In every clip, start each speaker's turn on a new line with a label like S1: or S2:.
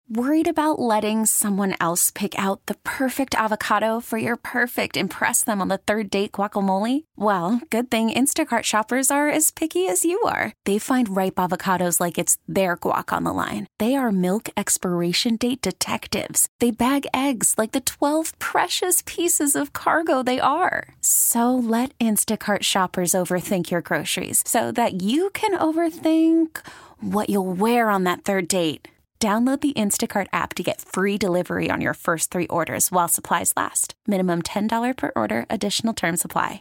S1: Worried about letting someone else pick out the perfect avocado for your perfect impress them on the third date guacamole? Well, good thing Instacart shoppers are as picky as you are. They find ripe avocados like it's their guac on the line. They are milk expiration date detectives. They bag eggs like the 12 precious pieces of cargo they are. So let Instacart shoppers overthink your groceries so that you can overthink what you'll wear on that third date. Download the Instacart app to get free delivery on your first 3 orders while supplies last. Minimum $10 per order. Additional terms apply.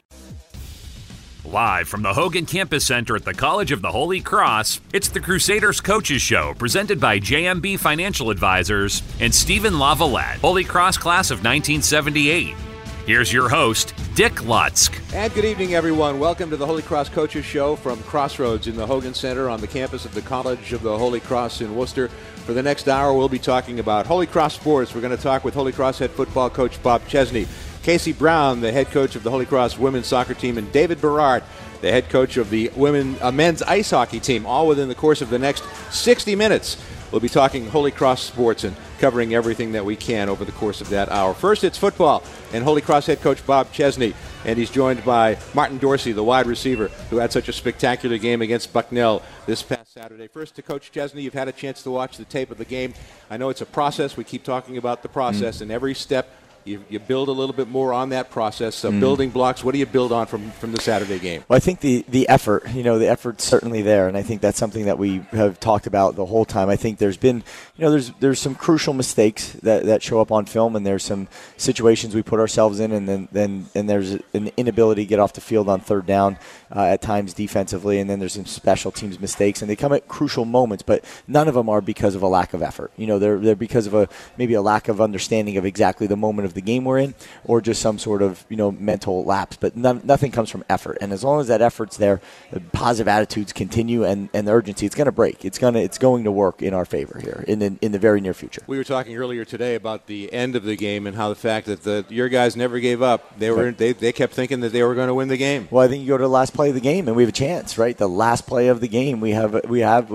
S2: Live from the Hogan Campus Center at the College of the Holy Cross, it's the Crusaders Coaches Show presented by JMB Financial Advisors and Stephen LaVallette, Holy Cross class of 1978. Here's your host, Dick Lutzk.
S3: And good evening, everyone. Welcome to the Holy Cross Coaches Show from Crossroads in the Hogan Center on the campus of the College of the Holy Cross in Worcester. For the next hour, we'll be talking about Holy Cross sports. We're going to talk with Holy Cross head football coach Bob Chesney, Casey Brown, the head coach of the Holy Cross women's soccer team, and David Berard, the head coach of the men's ice hockey team, all within the course of the next 60 minutes. We'll be talking Holy Cross sports and covering everything that we can over the course of that hour. First, it's football and Holy Cross head coach Bob Chesney, and he's joined by Martin Dorsey, the wide receiver, who had such a spectacular game against Bucknell this past Saturday. First, to Coach Chesney, you've had a chance to watch the tape of the game. I know it's a process. We keep talking about the process, and every step you build a little bit more on that process. So building blocks, what do you build on from the Saturday game?
S4: Well, I think the effort, the effort's certainly there, and I think that's something that we have talked about the whole time. I think there's been, there's some crucial mistakes that show up on film, and there's some situations we put ourselves in, and then there's an inability to get off the field on third down at times defensively, and then there's some special teams mistakes, and they come at crucial moments, but none of them are because of a lack of effort. They're because of maybe a lack of understanding of exactly the moment of the game we're in, or just some sort of mental lapse. But nothing comes from effort, and as long as that effort's there, the positive attitudes continue, and the urgency, it's going to break. It's going to work in our favor here in the very near future.
S3: We were talking earlier today about the end of the game and how the fact that your guys never gave up. They kept thinking that they were going to win the game.
S4: Well, I think you go to the last play of the game, and we have a chance, right? The last play of the game, we have it. We have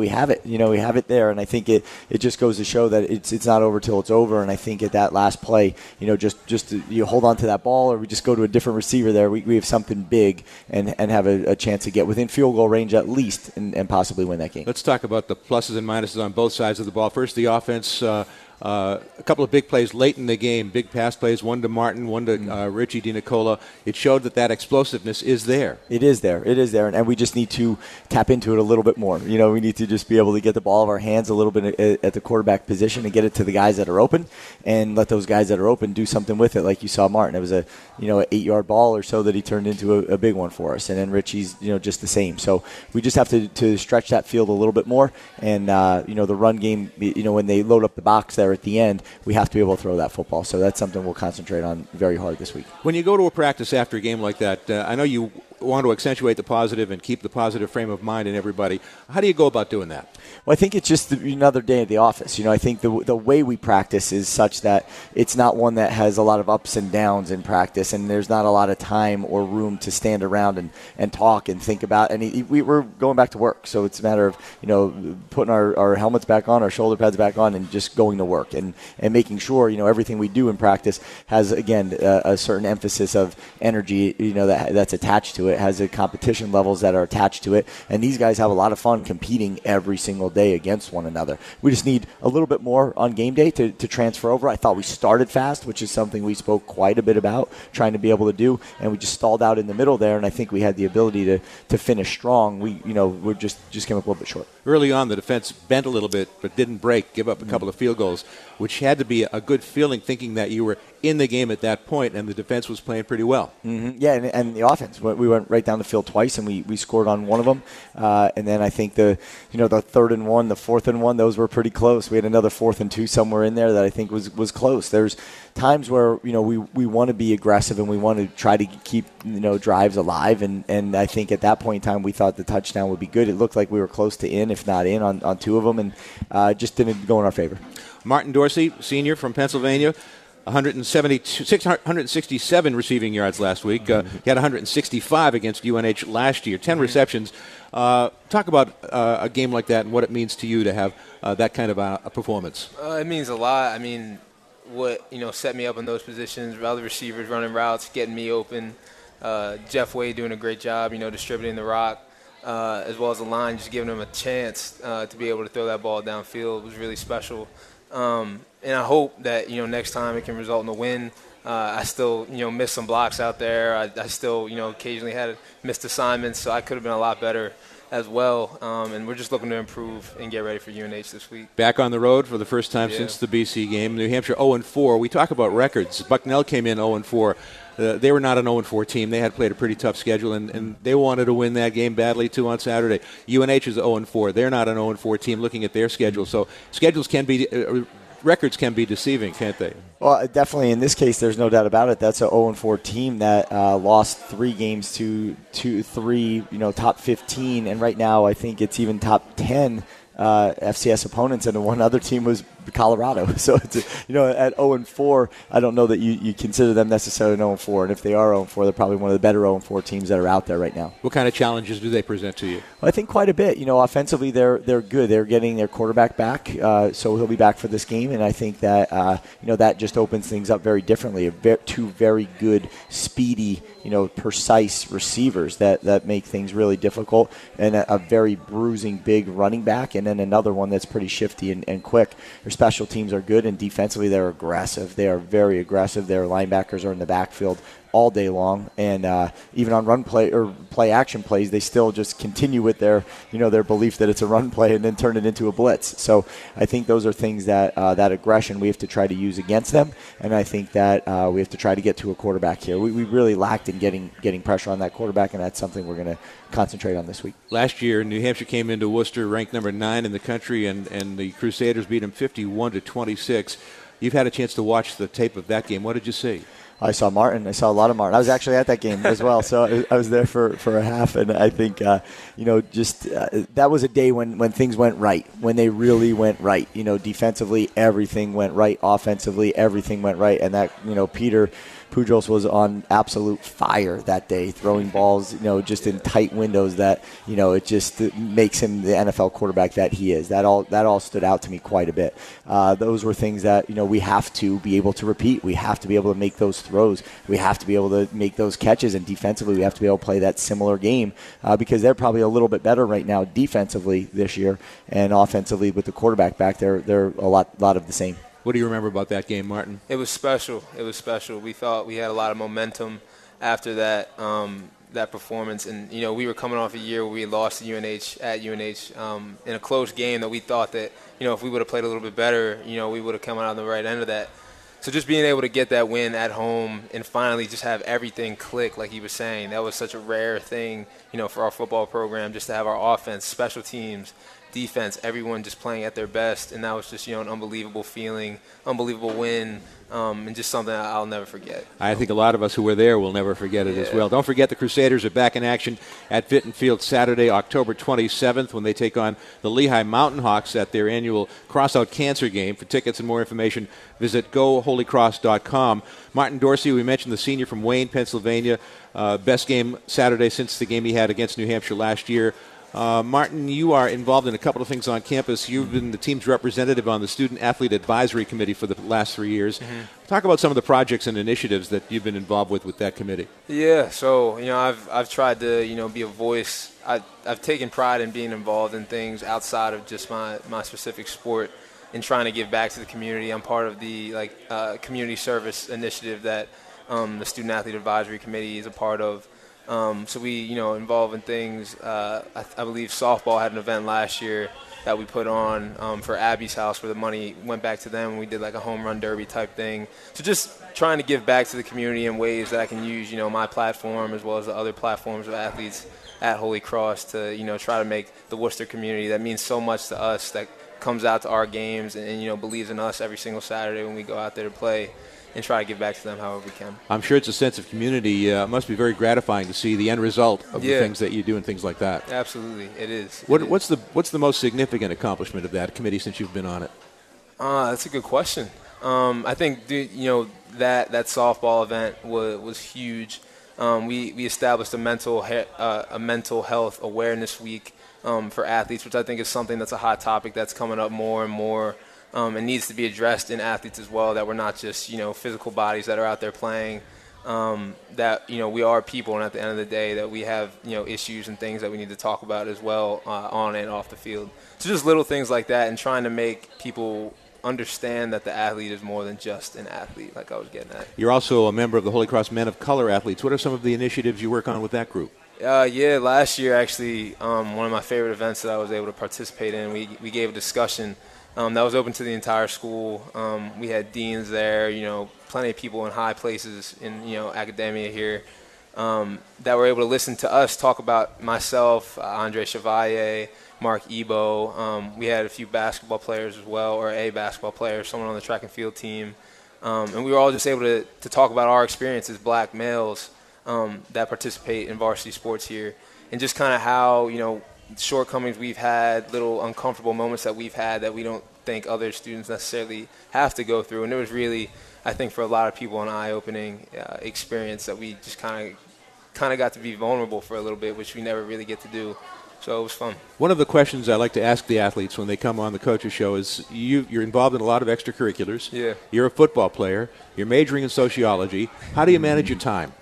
S4: it there, and I think it just goes to show that it's not over till it's over. And I think at that last play, just you hold on to that ball, or we just go to a different receiver there. We have something big and have a chance to get within field goal range at least and possibly win that game.
S3: Let's talk about the pluses and minuses on both sides of the ball. First, the offense. A couple of big plays late in the game, big pass plays, one to Martin, one to Richie DiNicola. It showed that explosiveness is there.
S4: It is there, and we just need to tap into it a little bit more. We need to just be able to get the ball of our hands a little bit at the quarterback position and get it to the guys that are open, and let those guys that are open do something with it, like you saw Martin. It was an 8-yard ball or so that he turned into a big one for us, and then Richie's just the same. So we just have to stretch that field a little bit more, and the run game, when they load up the box there at the end, we have to be able to throw that football. So that's something we'll concentrate on very hard this week.
S3: When you go to a practice after a game like that, I know you want to accentuate the positive and keep the positive frame of mind in everybody. How do you go about doing that?
S4: Well, I think it's just another day at the office. I think the way we practice is such that it's not one that has a lot of ups and downs in practice, and there's not a lot of time or room to stand around and talk and think about. And we're going back to work, so it's a matter of putting our helmets back on, our shoulder pads back on, and just going to work and making sure everything we do in practice has, again, a certain emphasis of energy that's attached to it. Has the competition levels that are attached to it, and these guys have a lot of fun competing every single day against one another. We just need a little bit more on game day to transfer over. I thought we started fast, which is something we spoke quite a bit about trying to be able to do, and we just stalled out in the middle there, and I think we had the ability to finish strong. We're just came up a little bit short.
S3: Early on, the defense bent a little bit but didn't break, give up a couple of field goals, which had to be a good feeling, thinking that you were in the game at that point, and the defense was playing pretty well.
S4: Mm-hmm. Yeah, and the offense. We went right down the field twice, and we scored on one of them. And then I think the 3rd and 1, the 4th and 1, those were pretty close. We had another 4th and 2 somewhere in there that I think was close. There's times where we want to be aggressive and we want to try to keep drives alive, and I think at that point in time we thought the touchdown would be good. It looked like we were close to in, if not in, on 2 of them, and just didn't go in our favor.
S3: Martin Dorsey, senior from Pennsylvania. 667 receiving yards last week. He had 165 against UNH last year, 10 receptions. Talk about a game like that and what it means to you to have that kind of a performance.
S5: It means a lot. I mean, what set me up in those positions, other receivers running routes, getting me open. Jeff Wade doing a great job, distributing the rock, as well as the line, just giving him a chance to be able to throw that ball downfield was really special. And I hope that, next time it can result in a win. I still, missed some blocks out there. I still, occasionally had missed assignments, so I could have been a lot better as well. And we're just looking to improve and get ready for UNH this week.
S3: Back on the road for the first time since the BC game. New Hampshire 0-4. We talk about records. Bucknell came in 0-4. They were not an 0-4 team. They had played a pretty tough schedule, and they wanted to win that game badly, too, on Saturday. UNH is 0-4. They're not an 0-4 team looking at their schedule. So schedules can be records can be deceiving, can't they?
S4: Well, definitely in this case, there's no doubt about it. That's an 0-4 team that lost 3 games to 3, top 15, and right now I think it's even top 10 FCS opponents, and the one other team was Colorado. So it's at 0-4, I don't know that you consider them necessarily an 0-4, and if they are 0-4, they're probably one of the better 0-4 teams that are out there right now.
S3: What kind of challenges do they present to you?
S4: Well, I think quite a bit. Offensively they're good. They're getting their quarterback back, so he'll be back for this game, and I think that that just opens things up very differently. Two very good, speedy, precise receivers that make things really difficult, and a very bruising big running back, and then another one that's pretty shifty and quick. Their special teams are good, and defensively they're aggressive. They are very aggressive. Their linebackers are in the backfield all day long, and even on run play or play action plays, they still just continue with their belief that it's a run play and then turn it into a blitz. So I think those are things that that aggression we have to try to use against them, and I think that we have to try to get to a quarterback here. We really lacked in getting pressure on that quarterback, and that's something we're going to concentrate on this week.
S3: Last year, New Hampshire came into Worcester ranked number 9 in the country, and the Crusaders beat them 51-26. You've had a chance to watch the tape of that game. What did you see?
S4: I saw Martin. I saw a lot of Martin. I was actually at that game as well, so I was there for a half, and I think, that was a day when things went right, when they really went right. Defensively, everything went right. Offensively, everything went right, and that, Peter Pujos was on absolute fire that day, throwing balls, just in tight windows that, it just makes him the NFL quarterback that he is. That all stood out to me quite a bit. Those were things that, we have to be able to repeat. We have to be able to make those throws. We have to be able to make those catches, and defensively we have to be able to play that similar game because they're probably a little bit better right now defensively this year, and offensively with the quarterback back there, they're a lot of the same.
S3: What do you remember about that game, Martin?
S5: It was special. We thought we had a lot of momentum after that performance. And, we were coming off a year where we lost to UNH at UNH in a close game that we thought that, if we would have played a little bit better, we would have come out on the right end of that. So just being able to get that win at home and finally just have everything click, like he was saying, that was such a rare thing, for our football program, just to have our offense, special teams, defense, everyone just playing at their best, and that was just an unbelievable feeling, unbelievable win, and just something I'll never forget.
S3: I think a lot of us who were there will never forget it as well. Don't forget the Crusaders are back in action at Fitton Field Saturday, October 27th, when they take on the Lehigh Mountain Hawks at their annual Crossout Cancer game. For tickets and more information, visit GoHolyCross.com. Martin Dorsey, we mentioned the senior from Wayne, Pennsylvania, best game Saturday since the game he had against New Hampshire last year. Martin, you are involved in a couple of things on campus. You've been the team's representative on the Student Athlete Advisory Committee for the last 3 years. Mm-hmm. Talk about some of the projects and initiatives that you've been involved with that committee.
S5: Yeah, so I've tried to be a voice. I've taken pride in being involved in things outside of just my specific sport and trying to give back to the community. I'm part of the community service initiative that the Student Athlete Advisory Committee is a part of. So we, involve in things. I believe softball had an event last year that we put on for Abby's house, where the money went back to them, and we did like a home run derby type thing. So just trying to give back to the community in ways that I can use, my platform as well as the other platforms of athletes at Holy Cross to, try to make the Worcester community that means so much to us, that comes out to our games and believes in us every single Saturday when we go out there to play, and try to give back to them however we can.
S3: I'm sure it's a sense of community. It must be very gratifying to see the end result of the things that you do and things like that.
S5: Absolutely, it is.
S3: What's the most significant accomplishment of that committee since you've been on it?
S5: That's a good question. I think that softball event was huge. We established a mental health awareness week for athletes, which I think is something that's a hot topic that's coming up more and more, and needs to be addressed in athletes as well. That we're not just physical bodies that are out there playing. That we are people, and at the end of the day, that we have issues and things that we need to talk about as well on and off the field. So just little things like that, and trying to make people understand that the athlete is more than just an athlete, like I was getting at.
S3: You're also a member of the Holy Cross Men of Color Athletes. What are some of the initiatives you work on with that group?
S5: Last year, actually, one of my favorite events that I was able to participate in, we gave a discussion that was open to the entire school. We had deans there, plenty of people in high places in academia here that were able to listen to us talk about myself, Andre Chevalier, Mark Ebo. We had a few basketball players as well, or a basketball player, someone on the track and field team. And we were all just able to talk about our experience as black males that participate in varsity sports here, and just kind of how, shortcomings we've had, little uncomfortable moments that we've had that we don't think other students necessarily have to go through. And it was really, I think, for a lot of people, an eye-opening experience that we just kind of got to be vulnerable for a little bit, which we never really get to do. So it was fun. One
S3: of the questions I like to ask the athletes when they come on the Coaches Show is you're involved in a lot of extracurriculars.
S5: Yeah.
S3: You're a football player. You're majoring in sociology. How do you manage your time?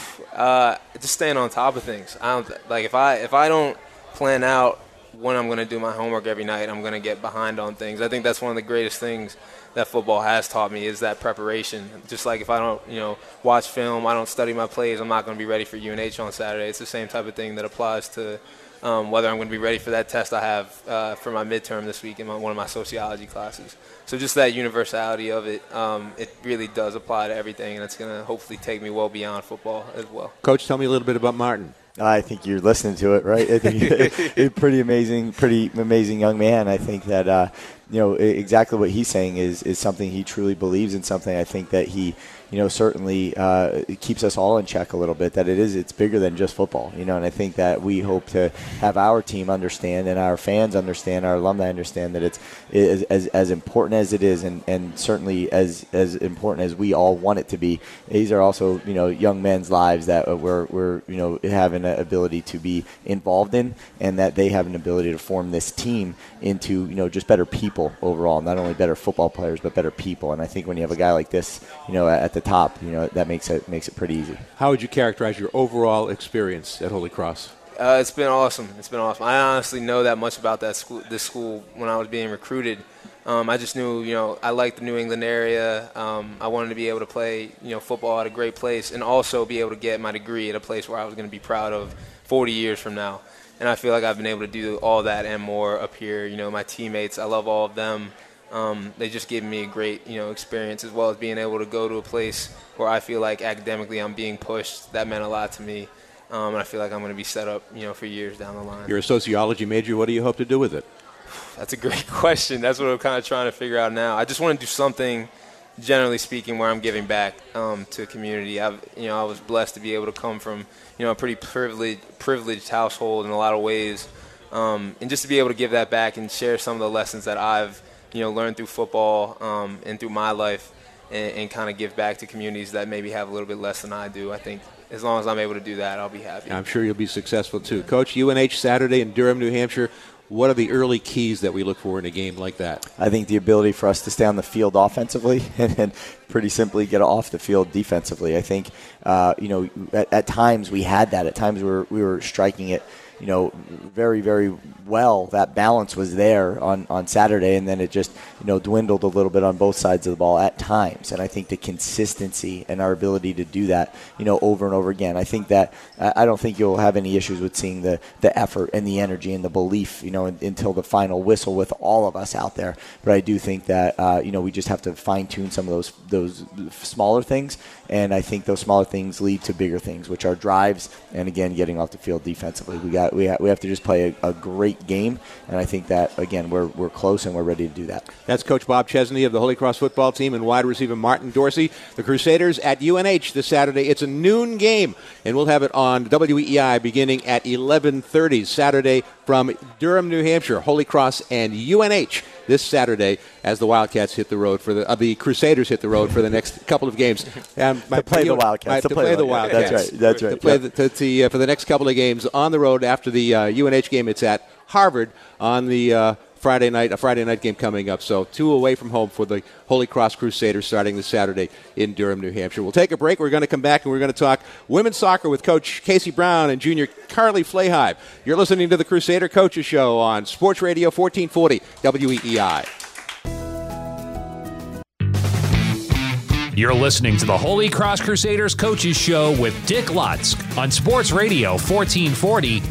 S5: Just staying on top of things. If I don't plan out when I'm going to do my homework every night, I'm going to get behind on things. I think that's one of the greatest things that football has taught me is that preparation. Just like if I don't, watch film, I don't study my plays, I'm not going to be ready for UNH on Saturday. It's the same type of thing that applies to whether I'm going to be ready for that test I have for my midterm this week in one of my sociology classes. So just that universality of it, it really does apply to everything, and it's going to hopefully take me well beyond football as well.
S3: Coach, tell me a little bit about Martin.
S4: I think you're listening to it, right? I think a pretty amazing young man. I think that exactly what he's saying is something he truly believes in, something I think that he certainly keeps us all in check a little bit, that it's bigger than just football, and I think that we hope to have our team understand and our fans understand, our alumni understand that it's as important as it is, and certainly as important as we all want it to be. These are also, young men's lives that we're have an ability to be involved in, and that they have an ability to form this team into, just better people overall, not only better football players, but better people. And I think when you have a guy like this, at the top, that makes it pretty easy.
S3: How would you characterize your overall experience at Holy Cross?
S5: It's been awesome. I honestly know that much about this school when I was being recruited. I just knew, I liked the New England area. I wanted to be able to play, football at a great place, and also be able to get my degree at a place where I was going to be proud of 40 years from now. And I feel like I've been able to do all that and more up here. My teammates, I love all of them. They just gave me a great, experience, as well as being able to go to a place where I feel like academically I'm being pushed. That meant a lot to me. And I feel like I'm going to be set up, for years down the line.
S3: You're a sociology major. What do you hope to do with it?
S5: That's a great question. That's what I'm kind of trying to figure out now. I just want to do something, generally speaking, where I'm giving back to the community. I was blessed to be able to come from, a pretty privileged household in a lot of ways, and just to be able to give that back and share some of the lessons that I've, learned through football and through my life, and kind of give back to communities that maybe have a little bit less than I do. I think as long as I'm able to do that, I'll be happy.
S3: I'm sure you'll be successful too. Coach, UNH Saturday in Durham, New Hampshire. What are the early keys that we look for in a game like that?
S4: I think the ability for us to stay on the field offensively and pretty simply get off the field defensively. I think, at times we had that. At times we were striking it, very, very well. That balance was there on Saturday, and then it just, dwindled a little bit on both sides of the ball at times. And I think the consistency and our ability to do that, over and over again. I think that I don't think you'll have any issues with seeing the effort and the energy and the belief, until the final whistle with all of us out there. But I do think that, we just have to fine-tune some of those smaller things. And I think those smaller things lead to bigger things, which are drives and, again, getting off the field defensively. We have to just play a great game, and I think that, again, we're close and we're ready to do that.
S3: That's Coach Bob Chesney of the Holy Cross football team and wide receiver Martin Dorsey. The Crusaders at UNH this Saturday. It's a noon game, and we'll have it on WEEI beginning at 11:30 Saturday from Durham, New Hampshire. Holy Cross and UNH this Saturday as the Wildcats hit the road for the Crusaders hit the road for the next couple of games.
S4: To play the Wildcats.
S3: To play the Wildcats.
S4: That's right.
S3: For the next couple of games on the road after the UNH game. It's at Harvard on the Friday night game coming up. So 2 away from home for the Holy Cross Crusaders starting this Saturday in Durham, New Hampshire. We'll take a break. We're going to come back and we're going to talk women's soccer with Coach Casey Brown and junior Carly Flahive. You're listening to the Crusader Coaches Show on Sports Radio 1440 WEEI.
S2: You're listening to the Holy Cross Crusaders Coaches Show with Dick Lutzk on Sports Radio 1440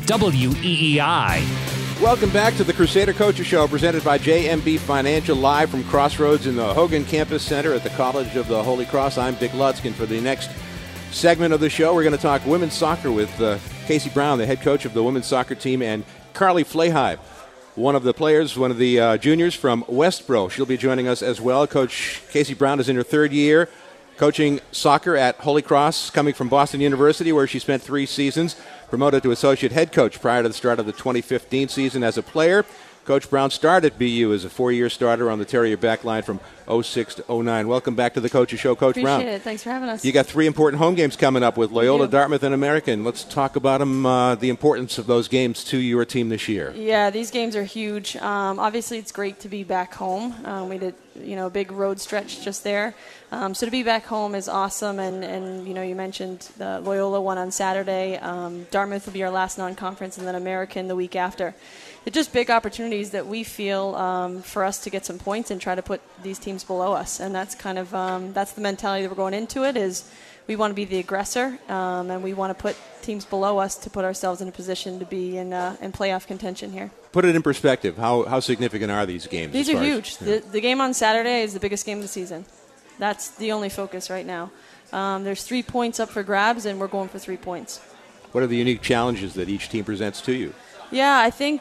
S2: WEEI.
S3: Welcome back to the Crusader Coaches Show presented by JMB Financial, live from Crossroads in the Hogan Campus Center at the College of the Holy Cross. I'm Dick Lutzk, and for the next segment of the show, we're going to talk women's soccer with Casey Brown, the head coach of the women's soccer team, and Carly Flahive, one of the players, one of the juniors from Westboro. She'll be joining us as well. Coach Casey Brown is in her 3rd year coaching soccer at Holy Cross, coming from Boston University, where she spent 3 seasons. Promoted to associate head coach prior to the start of the 2015 season as a player. Coach Brown started at BU as a 4-year starter on the Terrier backline from 06 to 09. Welcome back to the Coaches Show, Coach Brown.
S6: Appreciate it. Thanks for having us.
S3: You got 3 important home games coming up with Loyola, Dartmouth, and American. Let's talk about them, the importance of those games to your team this year.
S6: Yeah, these games are huge. Obviously, it's great to be back home. We did, a big road stretch just there. So to be back home is awesome. And you mentioned the Loyola one on Saturday. Dartmouth will be our last non-conference, and then American the week after. It's just big opportunities that we feel for us to get some points and try to put these teams below us. And that's kind of that's the mentality that we're going into it, is we want to be the aggressor, and we want to put teams below us to put ourselves in a position to be in playoff contention here.
S3: Put it in perspective. How significant are these games?
S6: These are huge. The game on Saturday is the biggest game of the season. That's the only focus right now. There's 3 points up for grabs, and we're going for 3 points.
S3: What are the unique challenges that each team presents to you?
S6: Yeah, I think,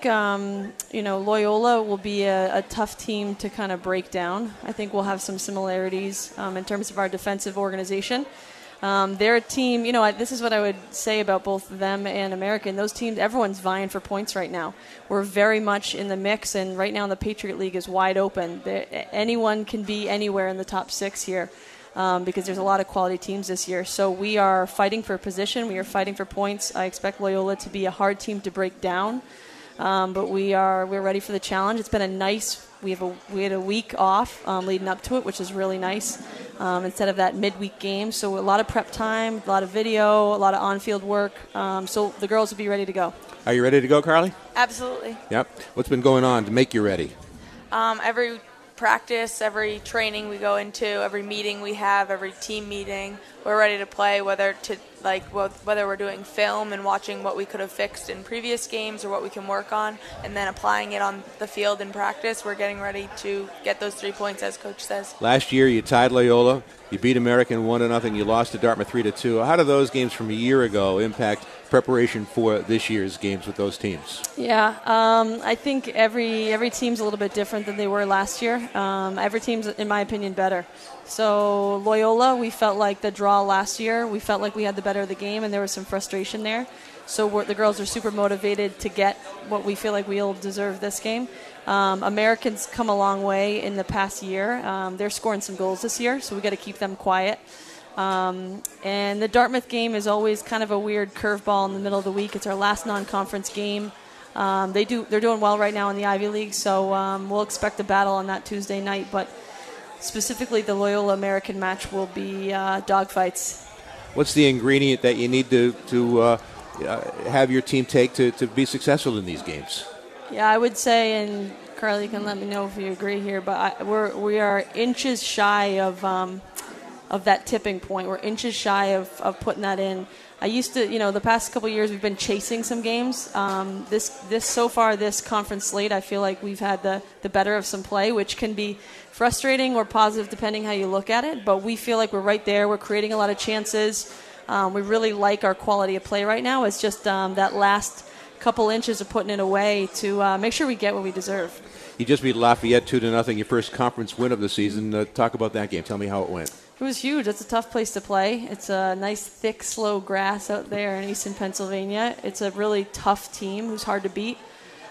S6: Loyola will be a tough team to kind of break down. I think we'll have some similarities in terms of our defensive organization. They're a team, this is what I would say about both them and American. Those teams, everyone's vying for points right now. We're very much in the mix, and right now the Patriot League is wide open. Anyone can be anywhere in the top 6 here. Because there's a lot of quality teams this year. So we are fighting for position. We are fighting for points. I expect Loyola to be a hard team to break down. But we're ready for the challenge. It's been we had a week off leading up to it, which is really nice, instead of that midweek game. So a lot of prep time, a lot of video, a lot of on-field work. So the girls will be ready to go.
S3: Are you ready to go, Carly?
S7: Absolutely.
S3: Yep. What's been going on to make you ready?
S7: Every practice, every training we go into, every meeting we have, every team meeting, we're ready to play, whether we're doing film and watching what we could have fixed in previous games or what we can work on, and then applying it on the field in practice. We're getting ready to get those 3 points, as Coach says.
S3: Last year you tied Loyola, you beat American 1-0, you lost to Dartmouth 3-2. How do those games from a year ago impact preparation for this year's games with those teams?
S6: Yeah, I think every team's a little bit different than they were last year. Every team's, in my opinion, better. So Loyola, we felt like the draw last year, we felt like we had the better of the game, and there was some frustration there. So the girls are super motivated to get what we feel like we'll deserve this game. Americans come a long way in the past year. They're scoring some goals this year, so we got to keep them quiet. And the Dartmouth game is always kind of a weird curveball in the middle of the week. It's our last non-conference game. They're doing well right now in the Ivy League, so we'll expect a battle on that Tuesday night. But specifically, the Loyola American match will be dogfights. What's
S3: the ingredient that you need to have your team take to be successful in these games?
S6: Yeah, I would say, and Carly can let me know if you agree here, but we are inches shy of that tipping point. We're inches shy of putting that in. I used to, the past couple of years we've been chasing some games. This conference slate, I feel like we've had the better of some play, which can be frustrating or positive depending how you look at it. But we feel like we're right there. We're creating a lot of chances. We really like our quality of play right now. It's just that last couple inches of putting it away to make sure we get what we deserve.
S3: You just beat Lafayette 2-0, your first conference win of the season. Talk about that game. Tell me how it went.
S6: It was huge. It's a tough place to play. It's a nice, thick, slow grass out there in eastern Pennsylvania. It's a really tough team who's hard to beat.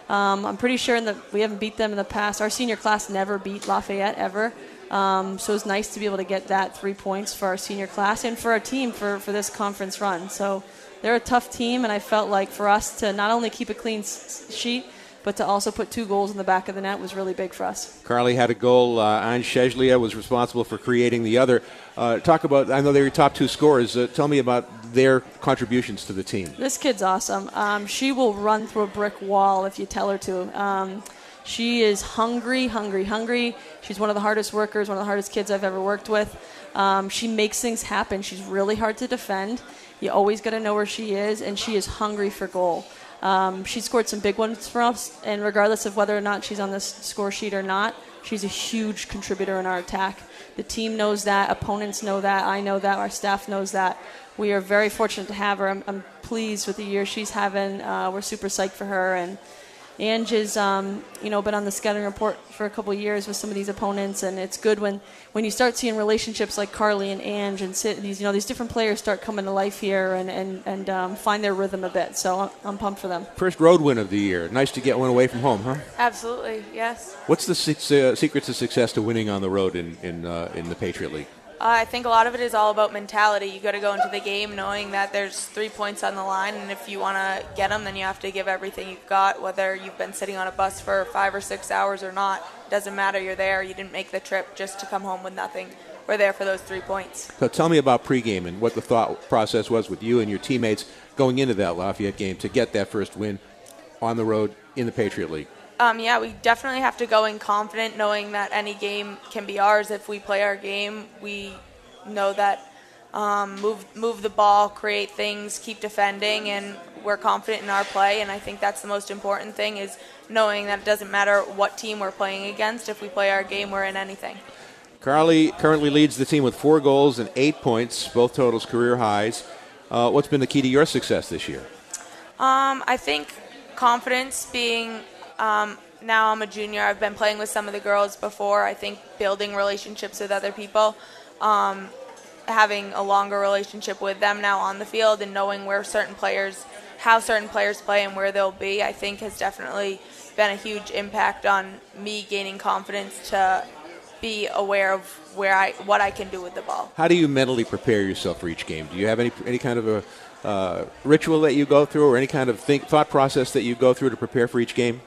S6: I'm pretty sure we haven't beat them in the past. Our senior class never beat Lafayette ever. So it's nice to be able to get that 3 points for our senior class and for our team for this conference run. So they're a tough team, and I felt like for us to not only keep a clean sheet, but to also put 2 goals in the back of the net was really big for us.
S3: Carly had a goal. Ange Shejlia was responsible for creating the other. Talk about, I know they're your top 2 scorers. Tell me about their contributions to the team.
S6: This kid's awesome. She will run through a brick wall if you tell her to. She is hungry. She's one of the hardest workers, one of the hardest kids I've ever worked with. She makes things happen. She's really hard to defend. You always got to know where she is, and she is hungry for goal. She scored some big ones for us, and regardless of whether or not she's on the score sheet or not, she's a huge contributor in our attack. The team knows that. Opponents know that. I know that. Our staff knows that. We are very fortunate to have her. I'm pleased with the year she's having. We're super psyched for her, and Ange has, been on the scouting report for a couple of years with some of these opponents, and it's good when you start seeing relationships like Carly and Ange and these different players start coming to life here and find their rhythm a bit. So I'm pumped for them.
S3: First road win of the year. Nice to get one away from home, huh?
S7: Absolutely, yes.
S3: What's the secrets of success to winning on the road in the Patriot League?
S7: I think a lot of it is all about mentality. You got to go into the game knowing that there's 3 points on the line, and if you want to get them, then you have to give everything you've got, whether you've been sitting on a bus for 5 or 6 hours or not. It doesn't matter. You're there. You didn't make the trip just to come home with nothing. We're there for those 3 points.
S3: So tell me about pregame and what the thought process was with you and your teammates going into that Lafayette game to get that first win on the road in the Patriot League.
S7: We definitely have to go in confident, knowing that any game can be ours. If we play our game, we know that move the ball, create things, keep defending, and we're confident in our play. And I think that's the most important thing, is knowing that it doesn't matter what team we're playing against. If we play our game, we're in anything.
S3: Carly currently leads the team with 4 goals and 8 points, both totals career highs. What's been the key to your success this year?
S7: I think confidence, being now I'm a junior. I've been playing with some of the girls before. I think building relationships with other people, having a longer relationship with them now on the field, and knowing how certain players play and where they'll be, I think has definitely been a huge impact on me gaining confidence to be aware of what I can do with the ball.
S3: How do you mentally prepare yourself for each game? Do you have any kind of a ritual that you go through, or any kind of thought process that you go through to prepare for each game?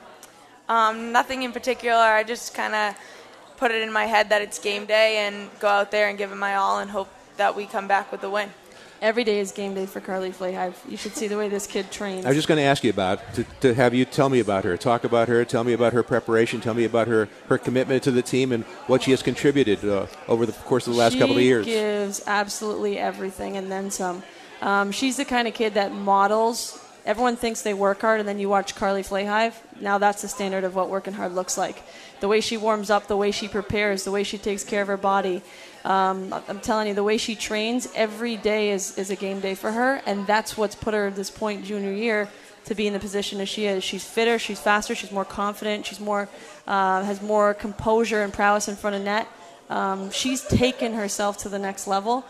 S7: Nothing in particular. I just kind of put it in my head that it's game day and go out there and give it my all and hope that we come back with the win.
S6: Every day is game day for Carly Flahive. You should see the way this kid trains.
S3: I was just going to ask you to have you tell me about her, talk about her, tell me about her preparation, tell me about her commitment to the team and what she has contributed over the course of the last couple of years.
S6: She gives absolutely everything and then some. She's the kind of kid that models. Everyone thinks they work hard, and then you watch Carly Flahive. Now that's the standard of what working hard looks like. The way she warms up, the way she prepares, the way she takes care of her body. I'm telling you, the way she trains, every day is a game day for her, and that's what's put her at this point junior year to be in the position as she is. She's fitter, she's faster, she's more confident, she's has more composure and prowess in front of net. She's taken herself to the next level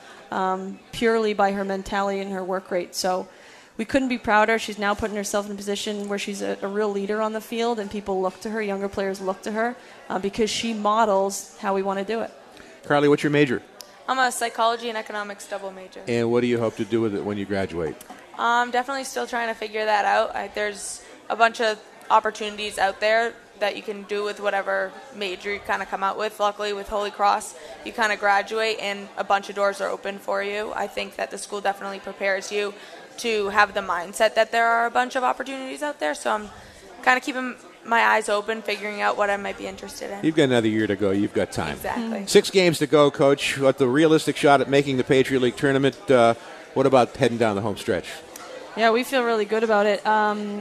S6: purely by her mentality and her work rate. So we couldn't be prouder. She's now putting herself in a position where she's a real leader on the field, and people look to her, younger players look to her, because she models how we want to do it.
S3: Carly, what's your major?
S7: I'm a psychology and economics double major.
S3: And what do you hope to do with it when you graduate?
S7: I'm definitely still trying to figure that out. There's a bunch of opportunities out there that you can do with whatever major you kind of come out with. Luckily, with Holy Cross, you kind of graduate and a bunch of doors are open for you. I think that the school definitely prepares you to have the mindset that there are a bunch of opportunities out there. So I'm kind of keeping my eyes open, figuring out what I might be interested in.
S3: You've got another year to go. You've got time.
S7: Exactly.
S3: 6 games to go, Coach. What the realistic shot at making the Patriot League tournament? What about heading down the home stretch?
S6: Yeah, we feel really good about it.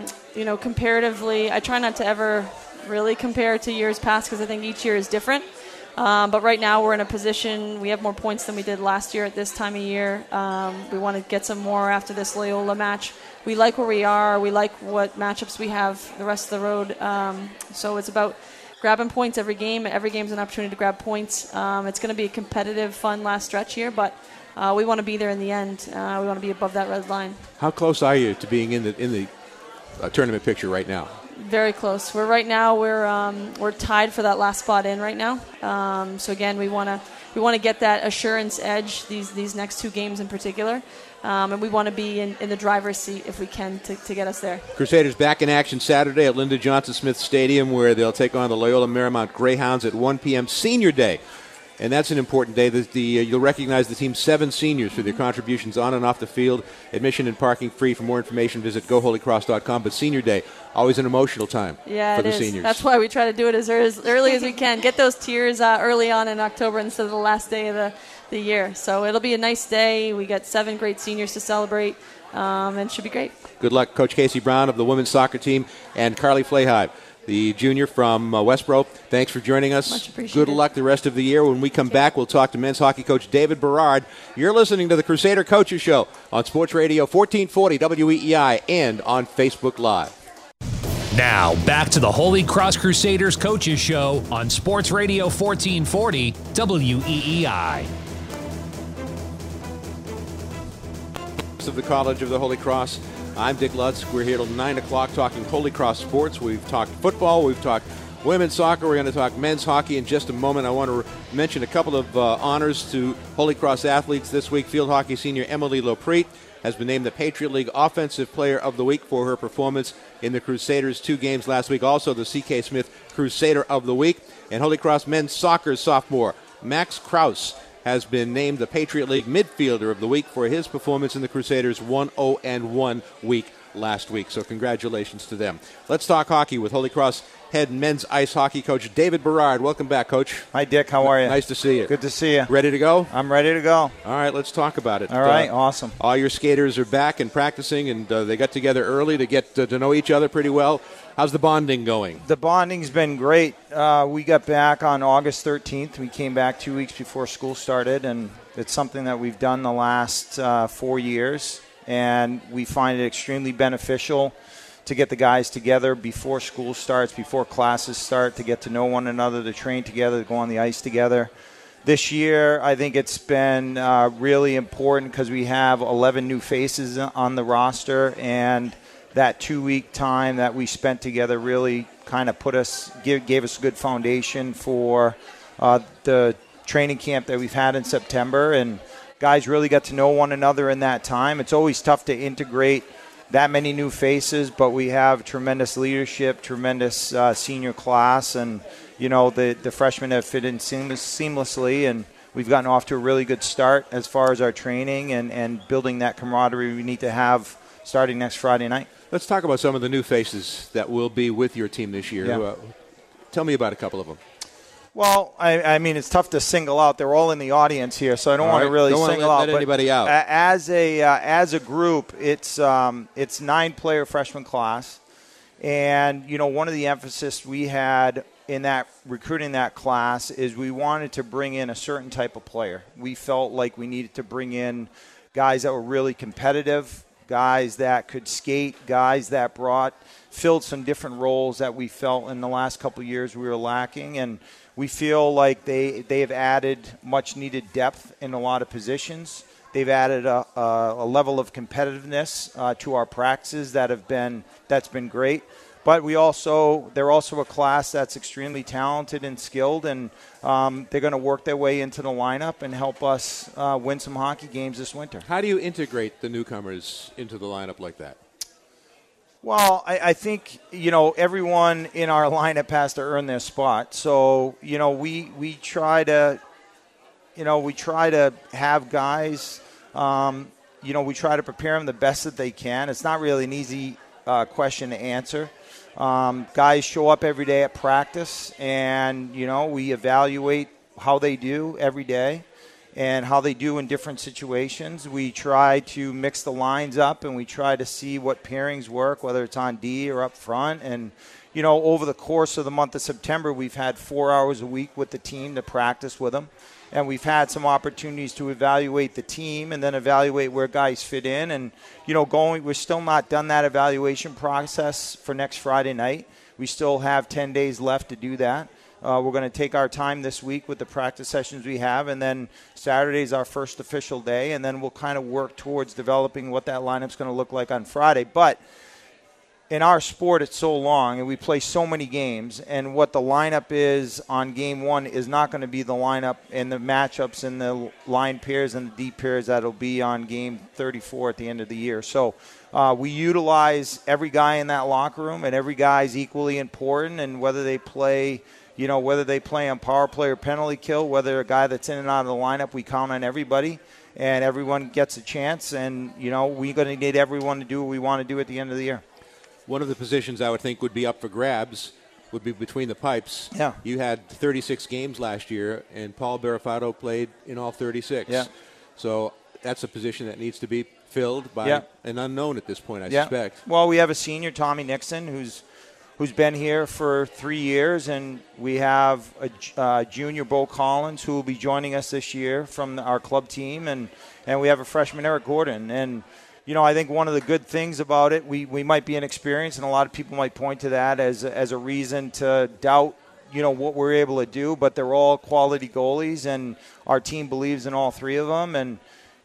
S6: Comparatively, I try not to ever really compare to years past because I think each year is different. But right now we're in a position, we have more points than we did last year at this time of year. We want to get some more after this Loyola match. We like where we are. We like what matchups we have the rest of the road. So it's about grabbing points every game. Every game's an opportunity to grab points. It's going to be a competitive, fun last stretch here, but we want to be there in the end. We want to be above that red line.
S3: How close are you to being in the tournament picture right now?
S6: Very close. Right now we're tied for that last spot in right now. So again, we want to get that assurance edge these next 2 games in particular, and we want to be in the driver's seat if we can to get us there.
S3: Crusaders back in action Saturday at Lyndon Johnson Smith Stadium, where they'll take on the Loyola Marymount Greyhounds at 1 p.m. Senior Day. And that's an important day. You'll recognize the team's 7 seniors for their contributions on and off the field. Admission and parking free. For more information, visit GoHolyCross.com. But Senior Day, always an emotional time for the seniors.
S6: That's why we try to do it as early as we can. Get those tears early on in October instead of the last day of the year. So it'll be a nice day. We got 7 great seniors to celebrate, and it should be great. Good
S3: luck, Coach Casey Brown of the women's soccer team, and Carly Flahive, the junior from Westboro. Thanks for joining us.
S6: Much appreciated.
S3: Good luck the rest of the year. When we come back, we'll talk to men's hockey coach David Berard. You're listening to the Crusader Coaches Show on Sports Radio 1440 WEEI and on Facebook Live.
S2: Now, back to the Holy Cross Crusaders Coaches Show on Sports Radio 1440 WEEI.
S3: Of the College of the Holy Cross. I'm Dick Lutz. We're here till 9 o'clock talking Holy Cross sports. We've talked football. We've talked women's soccer. We're going to talk men's hockey in just a moment. I want to mention a couple of honors to Holy Cross athletes this week. Field hockey senior Emily Lopreet has been named the Patriot League Offensive Player of the Week for her performance in the Crusaders' 2 games last week. Also the C.K. Smith Crusader of the Week. And Holy Cross men's soccer sophomore Max Krause has been named the Patriot League Midfielder of the Week for his performance in the Crusaders' 1-0-1 week last week. So congratulations to them. Let's talk hockey with Holy Cross head men's ice hockey coach David Berard. Welcome back, Coach.
S8: Hi, Dick. How are you?
S3: Nice to see you.
S8: Good to see you.
S3: Ready to go?
S8: I'm ready to go.
S3: All right, let's talk about it.
S8: All right, awesome.
S3: All your skaters are back and practicing, and they got together early to get to know each other pretty well. How's the bonding going?
S8: The bonding's been great. We got back on August 13th. We came back 2 weeks before school started, and it's something that we've done the last 4 years, and we find it extremely beneficial to get the guys together before school starts, before classes start, to get to know one another, to train together, to go on the ice together. This year, I think it's been really important because we have 11 new faces on the roster, and that 2-week time that we spent together really kind of gave us a good foundation for the training camp that we've had in September, and guys really got to know one another in that time. It's always tough to integrate that many new faces, but we have tremendous leadership, tremendous senior class, and the freshmen have fit in seamlessly, and we've gotten off to a really good start as far as our training and building that camaraderie we need to have starting next Friday night.
S3: Let's talk about some of the new faces that will be with your team this year.
S8: Yeah.
S3: Tell me about a couple of them.
S8: Well, I mean, it's tough to single out. They're all in the audience here, so I don't want to really single out.
S3: Let anybody out.
S8: As a group, it's 9-player freshman class, and one of the emphasis we had in that recruiting that class is we wanted to bring in a certain type of player. We felt like we needed to bring in guys that were really competitive, guys that could skate, guys that filled some different roles that we felt in the last couple of years we were lacking, and we feel like they have added much needed depth in a lot of positions. They've added a level of competitiveness to our practices that's been great. But they're also a class that's extremely talented and skilled, and they're going to work their way into the lineup and help us win some hockey games this winter.
S3: How do you integrate the newcomers into the lineup like that?
S8: Well, I think, everyone in our lineup has to earn their spot. So, we try to have guys, we try to prepare them the best that they can. It's not really an easy question to answer. Guys show up every day at practice, and, we evaluate how they do every day and how they do in different situations. We try to mix the lines up, and we try to see what pairings work, whether it's on D or up front. And, over the course of the month of September, we've had 4 hours a week with the team to practice with them. And we've had some opportunities to evaluate the team and then evaluate where guys fit in. And, we're still not done that evaluation process for next Friday night. We still have 10 days left to do that. We're going to take our time this week with the practice sessions we have, and then Saturday is our first official day, and then we'll kind of work towards developing what that lineup's going to look like on Friday. But in our sport, it's so long, and we play so many games, and what the lineup is on game one is not going to be the lineup and the matchups and the line pairs and the deep pairs that'll be on game 34 at the end of the year. So we utilize every guy in that locker room, and every guy is equally important, and whether they play on power play or penalty kill, whether a guy that's in and out of the lineup, we count on everybody, and everyone gets a chance, and, we're going to need everyone to do what we want to do at the end of the year.
S3: One of the positions I would think would be up for grabs would be between the pipes.
S8: Yeah.
S3: You had 36 games last year, and Paul Barafato played in all 36.
S8: Yeah.
S3: So that's a position that needs to be filled by an unknown at this point, I suspect.
S8: Well, we have a senior, Tommy Nixon, who's been here for 3 years, and we have a junior, Bo Collins, who will be joining us this year from our club team, and we have a freshman, Eric Gordon. And I think one of the good things about it, we might be inexperienced, and a lot of people might point to that as a reason to doubt, what we're able to do. But they're all quality goalies, and our team believes in all three of them. And,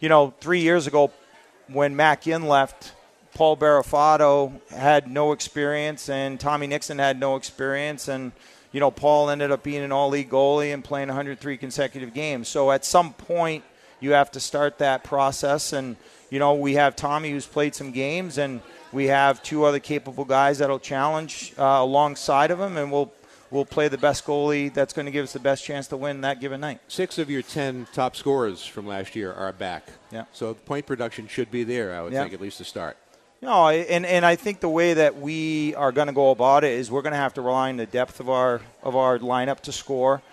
S8: 3 years ago when Matt Ginn left, Paul Barafato had no experience, and Tommy Nixon had no experience. And, Paul ended up being an all-league goalie and playing 103 consecutive games. So at some point, you have to start that process. And, we have Tommy, who's played some games, and we have two other capable guys that'll challenge alongside of him, and we'll play the best goalie that's going to give us the best chance to win that given night.
S3: 6 of your 10 top scorers from last year are back.
S8: Yeah.
S3: So point production should be there, I would think, at least to start.
S8: No, and I think the way that we are going to go about it is we're going to have to rely on the depth of our lineup to score.